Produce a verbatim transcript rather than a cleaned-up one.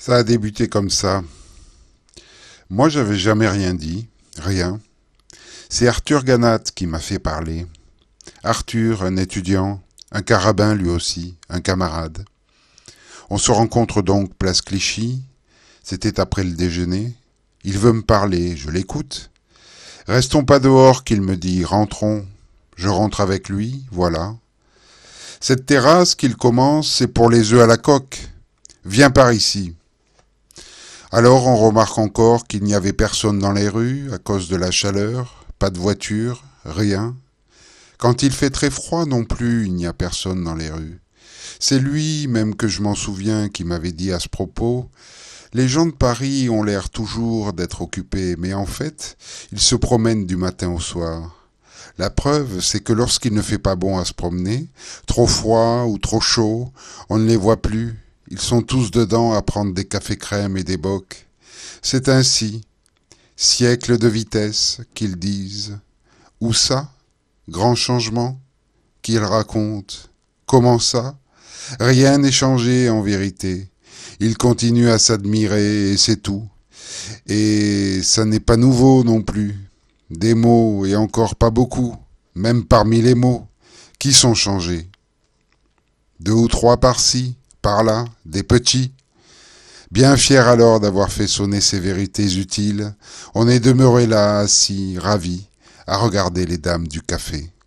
Ça a débuté comme ça. Moi, j'avais jamais rien dit, rien. C'est Arthur Ganat qui m'a fait parler. Arthur, un étudiant, un carabin lui aussi, un camarade. On se rencontre donc place Clichy. C'était après le déjeuner. Il veut me parler, je l'écoute. Restons pas dehors, qu'il me dit, rentrons. Je rentre avec lui, voilà. Cette terrasse qu'il commence, c'est pour les œufs à la coque. Viens par ici. Alors on remarque encore qu'il n'y avait personne dans les rues à cause de la chaleur, pas de voiture, rien. Quand il fait très froid non plus, il n'y a personne dans les rues. C'est lui, même que je m'en souviens, qui m'avait dit à ce propos, les gens de Paris ont l'air toujours d'être occupés, mais en fait, ils se promènent du matin au soir. La preuve, c'est que lorsqu'il ne fait pas bon à se promener, trop froid ou trop chaud, on ne les voit plus. Ils sont tous dedans à prendre des cafés crème et des bocs. C'est ainsi. Siècle de vitesse, qu'ils disent. Où ça? Grand changement? Qu'ils racontent. Comment ça? Rien n'est changé en vérité. Ils continuent à s'admirer et c'est tout. Et ça n'est pas nouveau non plus. Des mots et encore pas beaucoup, même parmi les mots, qui sont changés. Deux ou trois par-ci, par-là, des petits. Bien fier alors d'avoir fait sonner ces vérités utiles, on est demeuré là, assis, ravis, à regarder les dames du café.